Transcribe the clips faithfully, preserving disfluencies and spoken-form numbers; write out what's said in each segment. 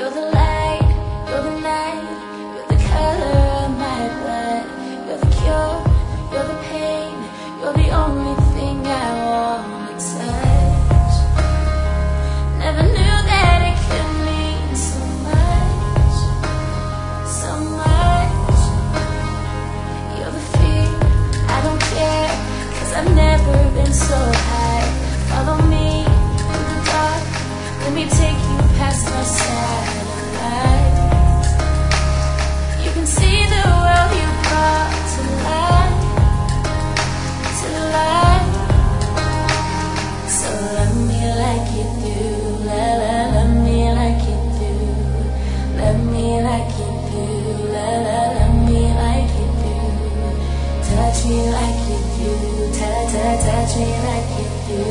You're the light, you're the night, you're the color of my blood. You're the cure, you're the pain, you're the only thing I wanna touch. Never knew that it could mean so much, so much. You're the fear, I don't care, 'cause I've never been so high. Follow me through the dark, let me take you past my satellite. You can see the world you brought to life, to life. So love me like you do, la la, love me like you do, love me like you do, la la, love me like you do. Touch me like you do, touch, touch, touch me like you do.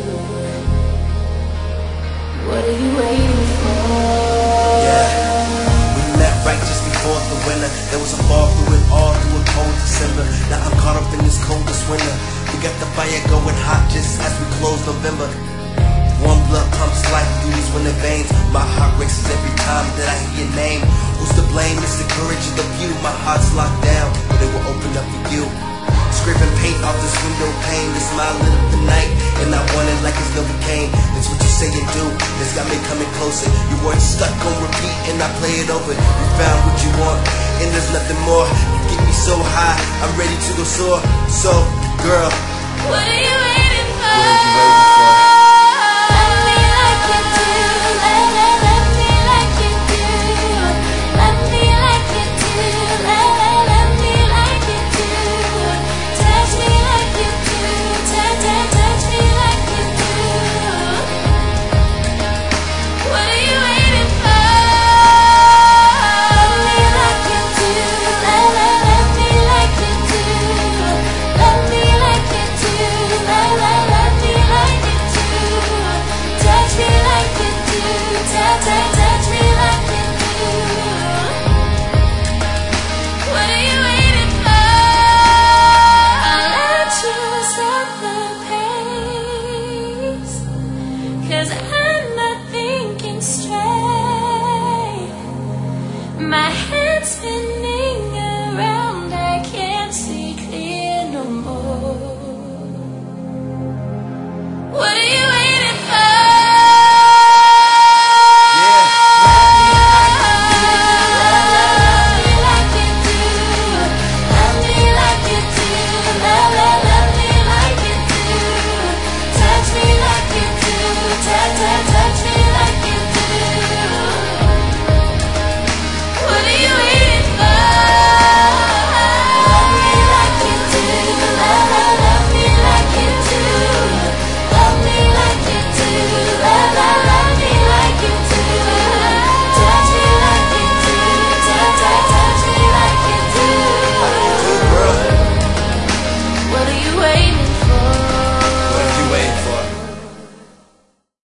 What are you waiting for? Yeah, we met right just before the winter. There was a fall through it all through a cold December. Now I'm caught up in this coldest winter. We got the fire going hot just as we close November. Warm blood pumps life through these winter veins. My heart races every time that I hear your name. Who's to blame? It's the courage of the few. My heart's locked down, but it will open up for you. Scraping paint off this window pane, the smile lit up the night, and I want it like it's Novocaine. That's what you say you do, it's got me coming closer. Your words stuck on repeat, and I play it over. You found what you want, and there's nothing more. You get me so high, I'm ready to go soar. So, girl, what are you